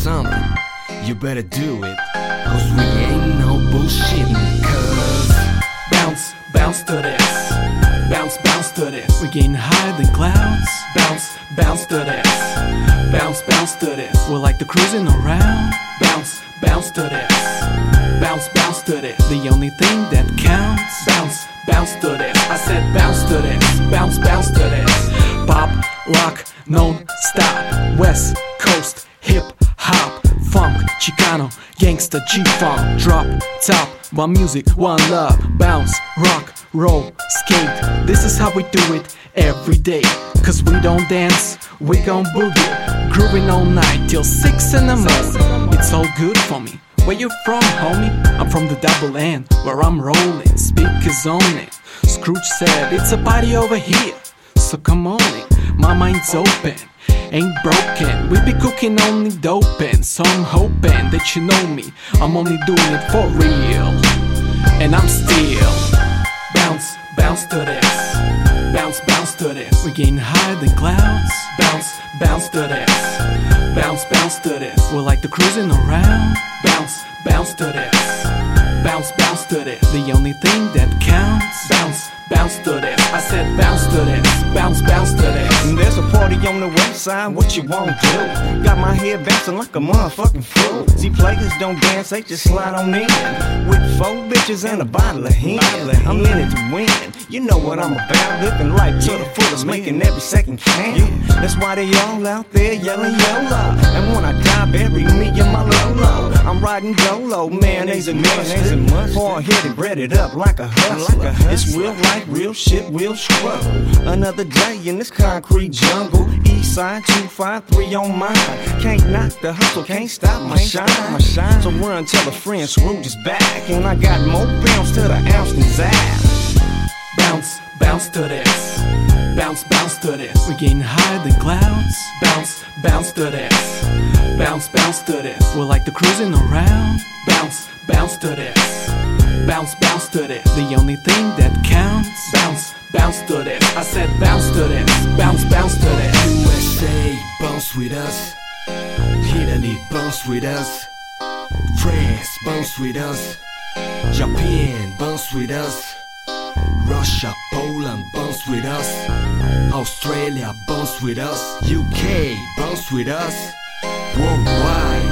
something, you better do it, cause we ain't no bullshitting. Cause bounce, bounce to this. Bounce, bounce to this. We're getting higher than clouds. Bounce, bounce to this. Bounce, bounce to this. We're like the cruising around. Bounce, bounce to this. Bounce, bounce to this. The only thing that counts. Bounce, bounce to this. I said bounce to this. Bounce, bounce to this. Pop, rock, non-stop. West Coast, hip hop, funk, Chicano, gangsta, G-funk. Drop, top, one music, one love. Bounce, rock, roll, skate. This is how we do it every day. Cause we don't dance, we gon' boogie. Grooving all night till 6 in the morning. It's all good for me. Where you from, homie? I'm from the double N, where I'm rolling. Speakers on it. Scrooge said it's a party over here, so come on in. My mind's open, ain't broken. We be cooking only dope, and so I'm hoping that you know me. I'm only doing it for real, and I'm still bounce, bounce to this. Bounce, bounce to this. We're getting higher than clouds. Bounce, bounce to this. Bounce, bounce to this. We're like the cruising around. Bounce, bounce to this. Bounce, bounce to this. The only thing that counts. Bounce, bounce to this. I said bounce to this. Bounce, bounce to this. There's a party on the west side, what you won't do? Got my head bouncing like a motherfucking fool. See, players don't dance, they just slide on in. With 4 bitches and a bottle of hen. I'm in it to win, you know what I'm about. Living life to the fullest, making every second count. That's why they all out there yelling YOLO. And when I die, bury me in my Lolo. I'm riding Dolo, mayonnaise and mustard. Hard-headed, bread it up like a hustler. It's real life, real shit, real struggle. Another day in this concrete jungle. East side 253 on mine. Can't knock the hustle, can't stop my shine. So run, tell a friend Scrooge is back, and I got more bounce to the ounce than Zap. Bounce, bounce to this. Bounce, bounce to this. We're getting higher than clouds. Bounce, bounce to this. Bounce, bounce to this. We're like the cruising around. Bounce, bounce to this. Bounce, bounce to this. The only thing that counts. Bounce, bounce to this. I said bounce to this. Bounce, bounce to this. USA, bounce with us. Italy, bounce with us. France, bounce with us. Japan, bounce with us. Russia, Poland, bounce with us. Australia, bounce with us. UK, bounce with us. Worldwide,